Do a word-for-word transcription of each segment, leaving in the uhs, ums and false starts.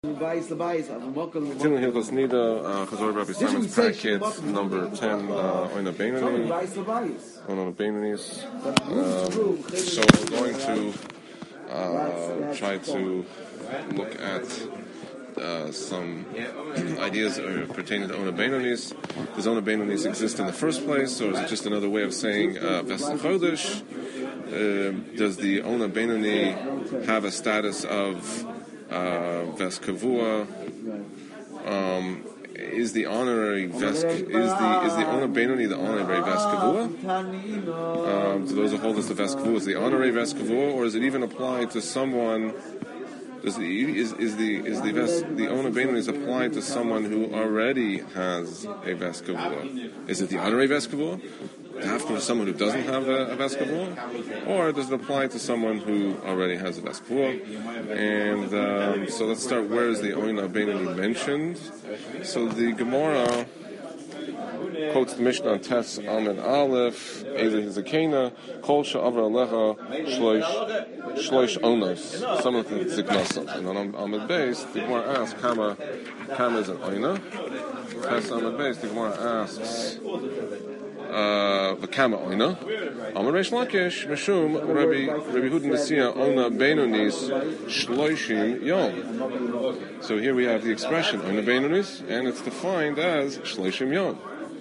Continuing Hilchos Nida, Chazor Rabbi Simon's packet number ten, Oina Beinoni, Oina Beinonis. So we're going to uh, try to look at uh, some ideas pertaining to Oina Beinonis. Does Oina Beinonis exist in the first place, or is it just another way of saying Ves Chodesh? Uh, does the Oina Beinoni have a status of Uh, Ves Kavua? Um, is the honorary Ves is the is the Oina Beinoni the honorary Ves Kavua? Um, to those who hold us the Ves Kavua, is the honorary Ves Kavua, or is it even applied to someone? Does the is is the is the Ves the Oina Beinoni is applied to someone who already has a Ves Kavua? Is it the honorary Ves Kavua? After someone who doesn't have a, a Ves Kavua, or does it apply to someone who already has a Ves Kavua? And um, so let's start. Where is the Oina Beinoni mentioned? So the Gemara quotes the Mishnah on Tes Amid Aleph, Eze Hizakena, Kol Sha'avra Alecha Shloish Shloish Onos, some of the Ziknasos. And on Amid Beis, the Gemara asks, Kama Kama is an Oina. Tes Amid Beis, the Gemara asks, V'kama Oina. Amar Reish Lakish, Meshum, Rabbi Rabbi Huda Nesiya, Oina Beinonis, Shloishim Yom. So here we have the expression Oina Beinonis, and it's defined as Shloishim Yom.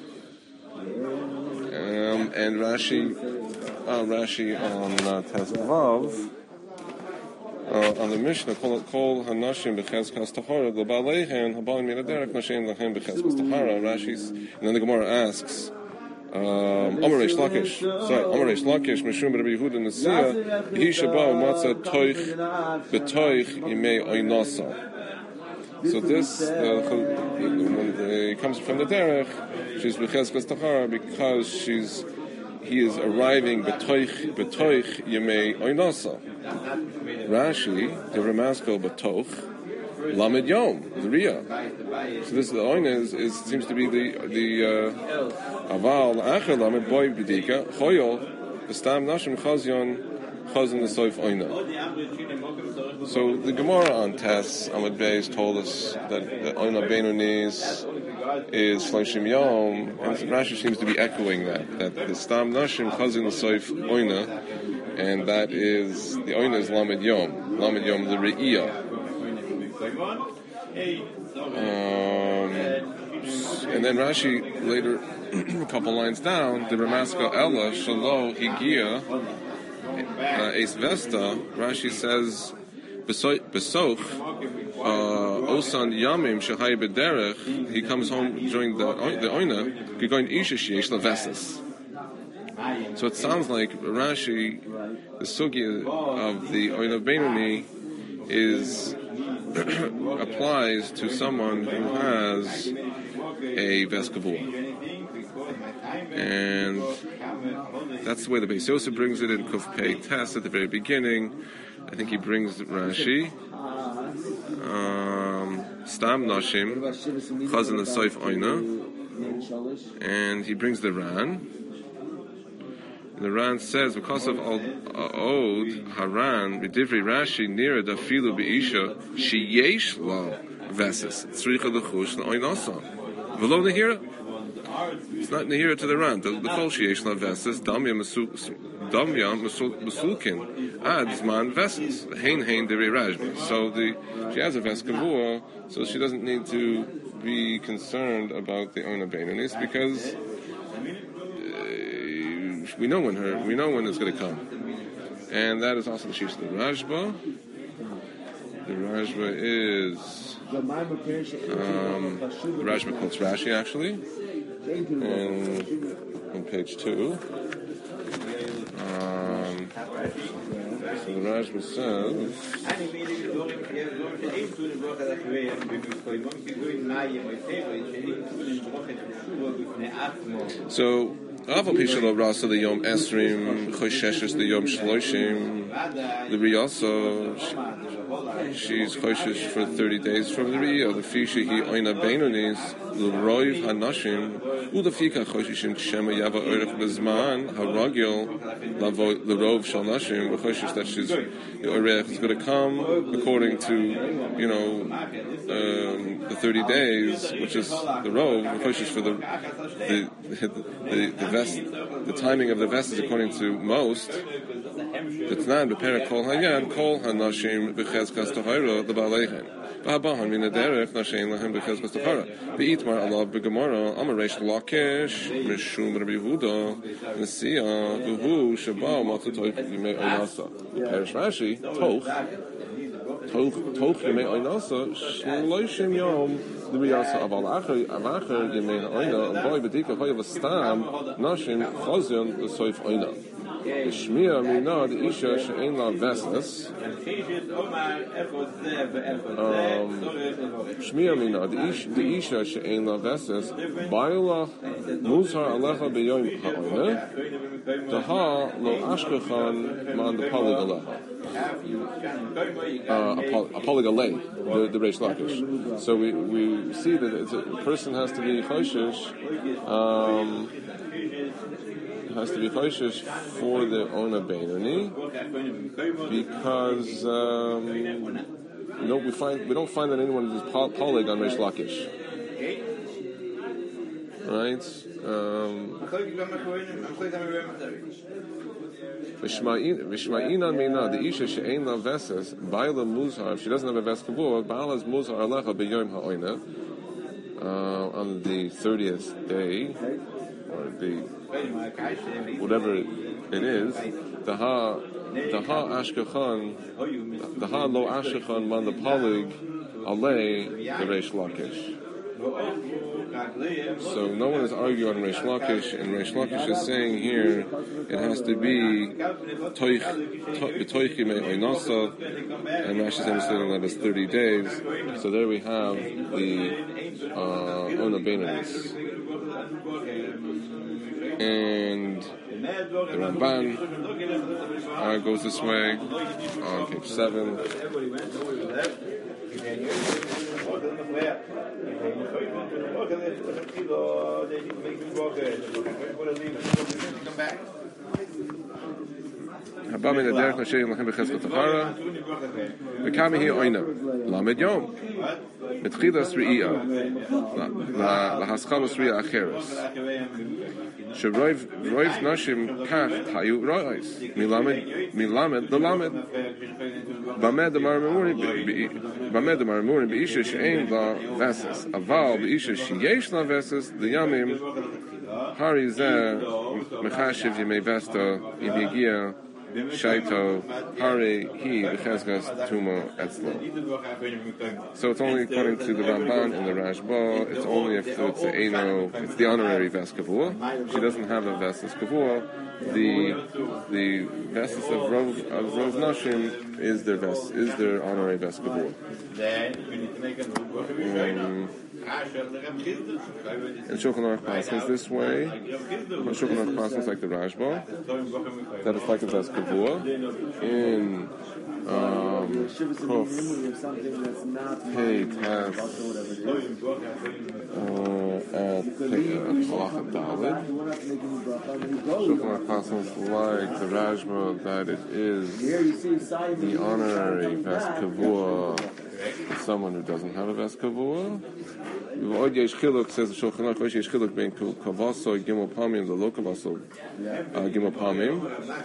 Um, and Rashi, uh, Rashi on uh, Tes Vav, uh, on the Mishnah, Kol Kol Hanashim B'Chezkas Tahara, L'Baleichen Habalim Yinaderek Nashem Lachem B'Chezkas Tahara. Rashi's, and then the Gemara asks. Um, Amar Reish Lakish, sorry, Amar Reish Lakish, Meshum Rabbi Yehuda Nesiya, He Shabbat Matzah Toich B'Toich Yimei Oinasa. So this uh, when it comes from the derech, she's B'Chezkas Tahara because she's he is arriving B'Toich B'Toich Yimei Oinasa. Rashi, the Ramasko B'Toch. Lamed Yom, the Riyah. So this the Oina is, is seems to be the the Aval Acher Lamed Boy B'Dika Choyol the Stam Nashim Chazyon Chazon the Soif Oina. So the Gemara on Tes Amud Beis told us that the Oina Beinonis is Shloshim Yom, and Rashi seems to be echoing that that the Stam Nashim Chazon the Soif Oina, and that is the Oina is Lamed Yom, Lamed Yom the Riyah. Um, and then Rashi later, a couple lines down, the Ramaska Ella Shalo Higia Eis Vesta. Rashi says Besoch Osan Yamim Shahai Bederech. He comes home during the the Oina. Going Isha Sheish Lavesas. So it sounds like Rashi, the sugya of the Oina Beinoni is applies to someone who has a Ves Kavua. And that's the way the Beis Yosef brings it in Kuf Pei Tes at the very beginning. I think he brings Rashi. Um, Stam Nashim, Chazon the Soif Oina. And he brings the Ran. The Ran says, because of Od Haran, B'divrei Rashi, Nira Dafilu B'Isha, Sheyesh La Veses, Tzricha L'chush L'Oinasa. V'lo Nehira? It's not Nehira to the Ran. The Kol Sheyesh La Veses, Damya Mesulkin, Ad Zman Veses, Hein Hein Derei Rajma. So the she has a Ves Kavua, so she doesn't need to be concerned about the Oina Beinonis because we know when her, we know when it's going to come, and that is also the Shis of the Rashba. The Rashba is um, the Rashba quotes Rashi actually, and on page two. Um, so the Rashba says. So. Aval Pishalo Rasa the Yom Esrim Chosheshes the Yom Shloshim the Riyaso she's choshish for thirty days from the Riyah. The fisha he oina beinonis l'roiv hanashim u'lefika choshishim k'shema yava oirech bezman haragil lavo l'rov shal nashim v'choshish that she's oirech is going to come according to you know um, the thirty days, which is the rov v'choshish for the the the, the the vest the timing of the vest is according to most. The Tnan b'perek kol hayan kol hanashim b'chezkas tahara l'baleichen v'habahan min aderech nashein lahem b'chezkas tahara v'itmar alav b'gemara amaresh lakish mishum Rabbi Yehuda nesiya v'hu sheba matzah toich yimei oinasa Perish Rashi toch toch toch yimei oinasa shloishim yom l'riyasa aval acher avacher yimei oina boy b'dika hoya v'stam nashim chazion l'soif oina Shmiya mina the isha she'ein la vesas. Shmiya mina the isha the isha she'ein la vesas. Ba'ila muzhar alecha beyoyim ha'oine. Daha lo ashkechan man the polig alecha. A polig alei the the Reish Lakish. So we we see that it's a person has to be choshish. Um, has to be choishish for the Ona Beinoni because um, you know we find we don't find that anyone is polig on Reish Lakish, right? V'shma'ina mina the isha she'ein la vesas ba'ila muzhar if she doesn't have a ves kavua ba'ala's muzhar alecha beyoyim ha'oina on the thirtieth day or the whatever it is, the ha, the ha ashkechan, the ha lo ashkechan man the polig alei the Reish Lakish. So no one is arguing on Reish Lakish, and Reish Lakish is saying here it has to be toich toich yimei oinasa, and Rashi is understanding that it's thirty days. So there we have the uh, Ona Beinonis. And the Ramban uh, goes this way on page seven. Haba min aderech nashein lachem b'chezkas tahara v'kami hi oina lamed yom betchilas re'iyah lahaschalos re'iyah acheres sheroiv roiv nashim kach tayu rois milamed milamed lelamed bamed amar memurim bamed amar memurim b'isha she'ein la veses aval b'isha sheyesh la veses l'yamim hari zeh mechashiv yimei vesta ibigia Shaito, Hare, He, Bechezgas, Tumo, Etzlo. So it's only according to the Ramban and the Rashba, it's only if it's the Eino, it's the honorary Ves Kavua. She doesn't have a Vesas Kavua. The the Vesas of Rov of Rov Nashim is their Ves is their honorary Ves Kavua. Um, and Shulchan Aruch passes this way. Shulchan Aruch passes like the Rashba, that it's like a Ves Kavua. In um, Kuf Hey Taz at Halacha Daled, Shulchan Aruch passes like the Rashba that it is the honorary Ves Kavua for someone who doesn't have a Ves Kavua. V'od yesh chiluk, says the Shulchan Aruch, yesh chiluk ben kavaso gimel pamim the lo kavaso gimel pamim,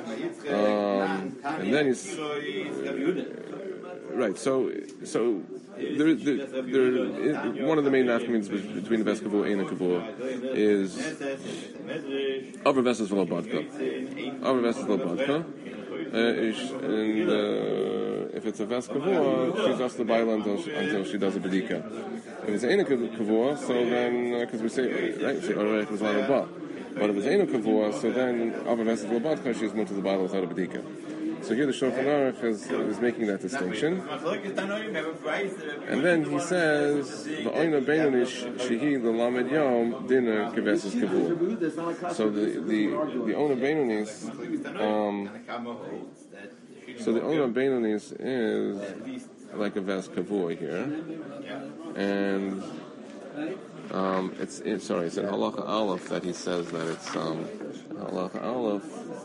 and then he's uh, right. So, so there, there, there, one of the main nafkamins between the Ves Kavua and the Kavua is Avar Vesas v'lo badka, Avar Vesas v'lo badka, and. Uh, If it's a Ves Kavua, she's just the baila until she, until she does a bedika. If it's Eina Kavua, so then, because uh, we say, right, we say, Orech was one of Ba. But if it's Eina Kavua, so then, Ava Vesas Lobadka, she's moved to the baila without a bedika. So here the Shulchan Aruch is, is making that distinction. And then he says, the Oina Beinoni Shehi the Lamed Yom Dinner Kevesas Kavua. So the, the, the Oina Beinonis, um, So the Ona Beinonis is like a vest kavua here, and um, it's it, sorry, it's in halacha aleph that he says that it's um, halacha aleph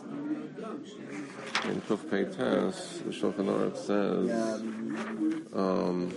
in Kuf Pei Tes. The Shulchan Aruch says. Um,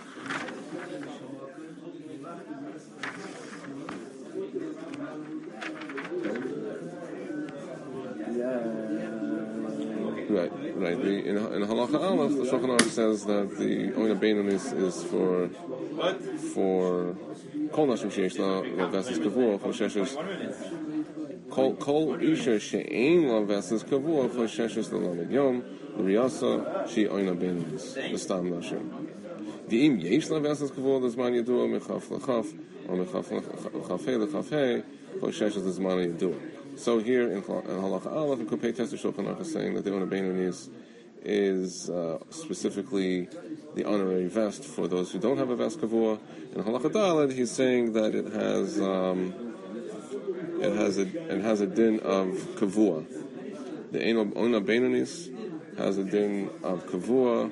Right, right. The, in, in Halacha Aleph, the Shulchan Aruch says that the Oina Beinun is, is for for Kol Nashim Sheish La Vesses Kavua Choshesh Kol Kol Isha She'ein La Vesses Kavua Choshesh L'Lamed Yom L'Riyasa She Oina Beinun the Stam Nashim V'im Yesh La Vesses Kavua L'Zman Yadua Mechaf L'Chaf or Mechaf L'Chafei L'Chafei Choshesh L'Zman Yadua. So here in Halacha Aleph, in Kupei Tes, the Shulchan Aruch is saying that the Oina Beinun is, is uh, specifically the honorary vest for those who don't have a vest kavua. In Halacha Daled, he's saying that it has um, it has a it has a din of kavua. The Oina Beinun has a din of kavua.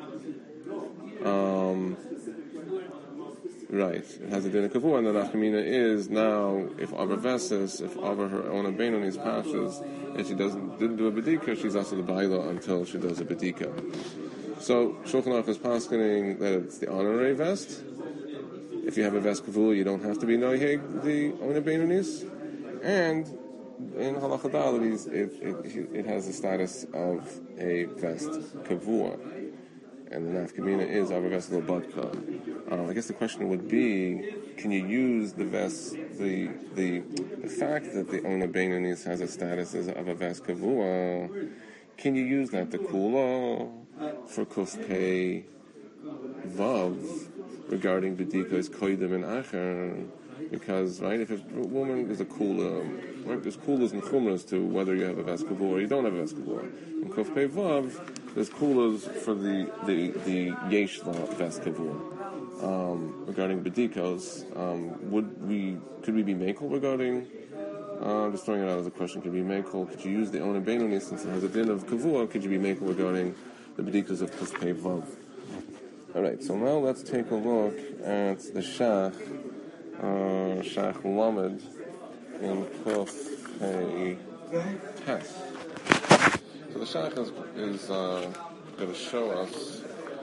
Um, Right, it has a din of kavua, and the nafkamina is now if Avar Veses, if Avar her Oina Beinun is pashes, and she doesn't didn't do a bedika, she's also the baila until she does a bedika. So Shulchan Aruch is paskening that it's the honorary vest. If you have a vest kavua, you don't have to be noiheg the Oina Beinun, and in halacha daled, it, it it has the status of a vest kavua. And the nafkamina is Avar Veses L'Badka. Uh, I guess the question would be, can you use the vest, the the the fact that the Oina Beinun has a status as of a vest kavua, can you use that to kula for Kuf Pei Vav regarding bedika is koidim and acher? Because, right, if a woman is a kula, right, there's kulas and chumras to whether you have a vest kavua or you don't have a vest kavua. In Kuf Pei Vav, there's kulas for the the the yesh vest kavua. Um, regarding bedikos, um, would we could we be makel regarding? Uh, I'm just throwing it out as a question. Could we be makel? Could you use the Oina Beinun since it has a din of kavua? Could you be makel regarding the bedikos of Kuf Pei Vav? All right. So now let's take a look at the shach uh, shach lamed in Kuf Pei Tes. So the shach is, is uh, going to show us.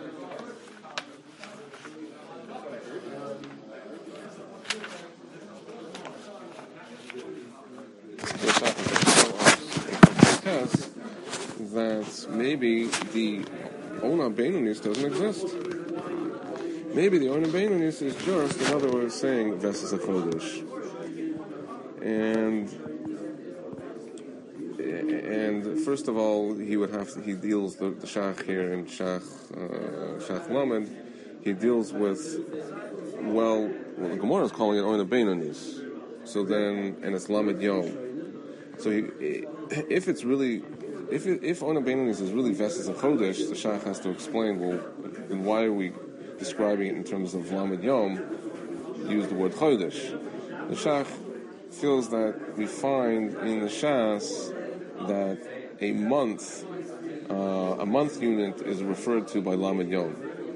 That maybe the Oina Beinun doesn't exist. Maybe the Oina Beinun is just, in other words, saying Vesses a Chodesh. And and first of all, he would have to, he deals the, the Shach here in Shach uh, Shach Lamed. He deals with well, well the Gemara is calling it Oina Beinun. So then, and it's Lamed Yom. So he, if it's really, if it, if Oina Beinun is really Vesses and Chodesh, the Shach has to explain, well, then why are we describing it in terms of Lamed Yom? Use the word Chodesh. The Shach feels that we find in the Shas that a month, uh, a month unit is referred to by Lamed Yom.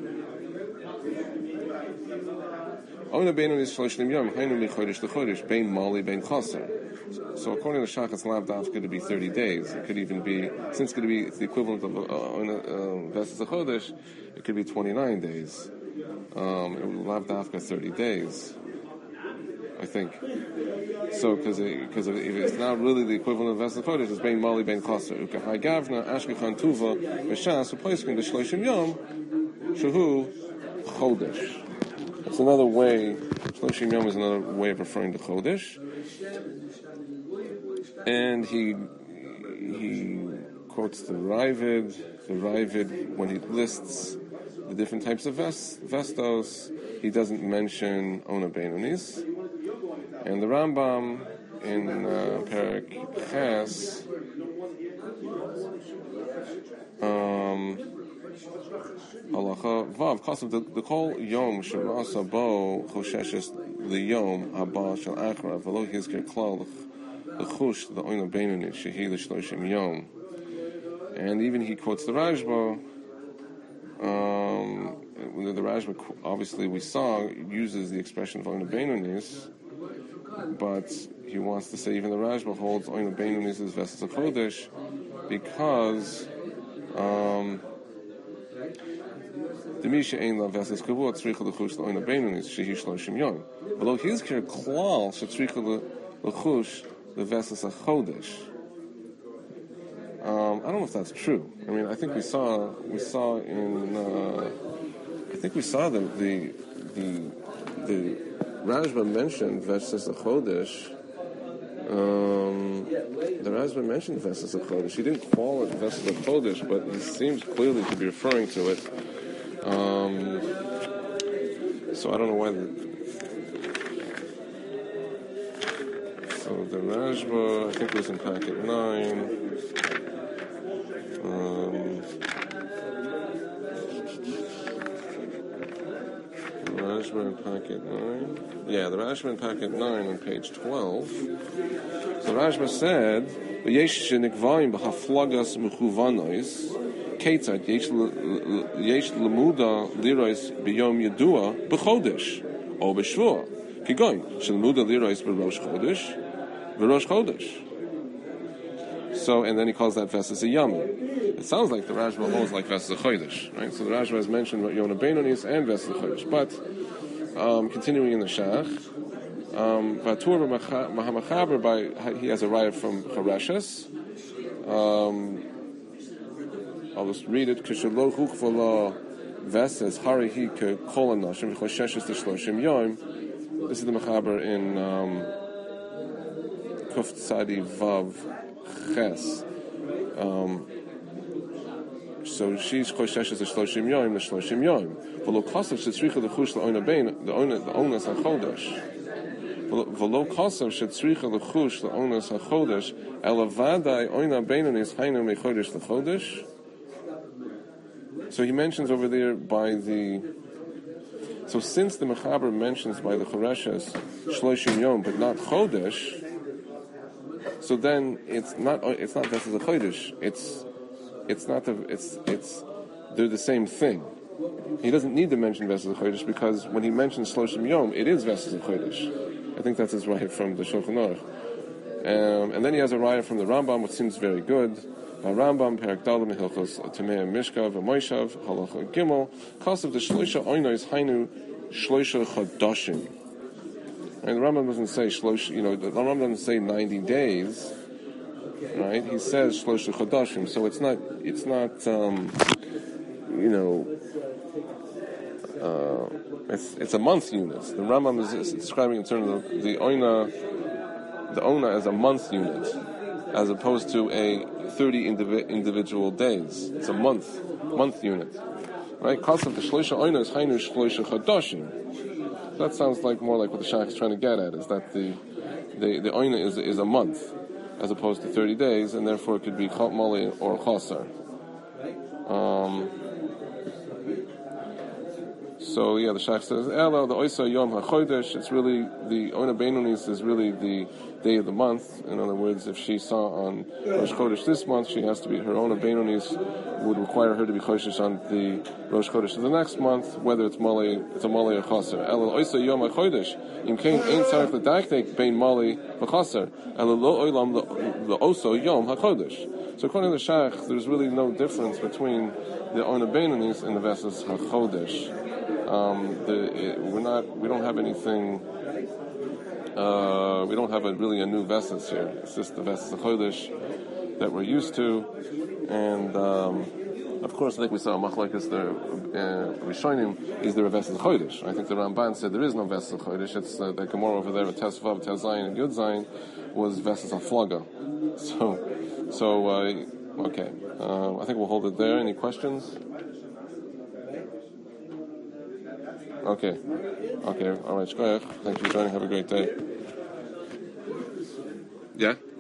Oina Beinun is Shloshim Yom, Hainu Mi Chodesh LeChodesh, Bein Mali, Bein Chaser. So according to Shach, it's lav dafka to be thirty days. It could even be, since it's going to be it's the equivalent of Vesses uh, Chodesh, it could be twenty-nine days. Um, it would lav dafka thirty days, I think. So, because because if it's not really the equivalent of Vesses Chodesh, it's bein mali bein chaser. Ukahai gavna ashkechan tuva v'shas v'poiskin d'shloshim yom shehu chodesh. That's another way. Shloshim yom is another way of referring to chodesh. And he he quotes the Ravid, the Ravid when he lists the different types of vest, vestos, he doesn't mention Oina Beinun. And the Rambam in uh, Perek Ches, um, Halacha Vav, Kasav the Kol Yom Sharasa Bo Chosheshes Liyom Haba Shel Achra V'lo Hizker Klal the Chush the Oina Beinun Shehi L'Shloshim Yom. And even he quotes the Rajba Um, the, the Rashba, obviously, we saw uses the expression of Oina Beinunis, but he wants to say even the Rashba holds Oina Beinunis as Vesas HaChodesh because um, the Misha Ein La Vesas Kavua Tzricha L'chush L'Oina Beinunis Shehi Shloshim Yom. Although his care klal Shetzricha L'chush L'Vesas HaChodesh. Um, I don't know if that's true. I mean, I think we saw we saw in uh, I think we saw the the the, the Rashba mentioned Vesas HaChodesh. Um, the Rashba mentioned Vesas HaChodesh. He didn't call it Vesas HaChodesh, but he seems clearly to be referring to it. Um, so I don't know why. The, so the Rashba, I think it was in packet nine. Um, the Rashba in packet nine. Yeah, the Rashba in packet nine on page twelve. So Rashba said, "V'yesh shenikvayim b'haflagas mechuvanois ketzad yesh lemuda lirois b'yom yedua b'chodesh or b'shvua kigoin shelemuda lirois b'rosh chodesh b'rosh chodesh." So, and then he calls that Vesas a Yamin. It sounds like the Rashba holds like Vesas a Chodesh, right? So the Rashba has mentioned Yonah Beinonis and Vesas a Chodesh. But, um, continuing in the Shach, um, Vatur Mahamachaber, by, he has a riot from Chareshes. Um, I'll just read it. Kishalo Hukvala Vesas, Hari Hi Ke Kolanashim, Choshesh to Shloshim Yom. This is the Machaber in, um, Kuf Tzadi Vav Ches. Um, so she's kosheshes the shloshim yom, the shloshim yom. V'lo kasav shetzricha lechush le'ona bein, the onas hachodesh. V'lo kasav shetzricha lechush le'onas hachodesh, elavadai oina beinonis hainu mechodesh lechodesh. So he mentions over there by the. So since the Mechaber mentions by the Choreshes shloshim yom, but not chodesh. So then it's not it's not Vesas HaChodesh. It's it's not the it's it's they're the same thing. He doesn't need to mention Vesas HaChodesh because when he mentions Shloshim Yom, it is Vesas HaChodesh. I think that's his riot from the Shulchan Aruch. Um, and then he has a riot from the Rambam, which seems very good. Rambam Perak Dalam Hilchos Tamei Mishkav Moishav Halacha Gimel Kasav the Shloisha Oinois Hainu Shloisha Chadashim. And the Rambam doesn't say shlosh, you know, the Rambam doesn't say ninety days, right? He says shlosh chodashim, so it's not, it's not, um, you know, uh, it's it's a month unit. The Rambam is, is describing in terms of the oina, the ona as a month unit, as opposed to a thirty indivi- individual days. It's a month, month unit, right? Kasav the shloisha oina is hainu shloisha chodashim. That sounds like more like what the Shach is trying to get at, is that the the, the oina is is a month as opposed to thirty days, and therefore it could be chot mali or chasar. Um, so yeah, the Shach says, "Elo the oisa yom hachodesh." It's really the oina beinunis is really the day of the month. In other words, if she saw on Rosh Chodesh this month, she has to be her oina beinunis would require her to be choshesh on the Rosh Chodesh of the next month, whether it's mali, it's a mali or chaser. Elo oisa yom hachodesh. Im kein ein tzarich ledaktek bein mali v'chaser. Elo lo oilam the oso yom hachodesh. So according to the Shach, there's really no difference between the oina beinunis and the Vesas hachodesh. Um, the, it, we're not, we don't have anything. Uh, we don't have a, really a new Vesas here. It's just the Vesas HaChodesh that we're used to. And, um, of course, like we saw, Machlekes, the uh, Rishonim, is there a Vesas HaChodesh? I think the Ramban said there is no Vesas HaChodesh. It's uh, the Gemara over there, Tes Vav, Tes Zayin, and Yud Zayin, was Vesas HaFlaga. So, so uh, okay. Uh, I think we'll hold it there. Any questions? Okay. Okay. All right. Shkoyach. Thank you for joining. Have a great day. Yeah?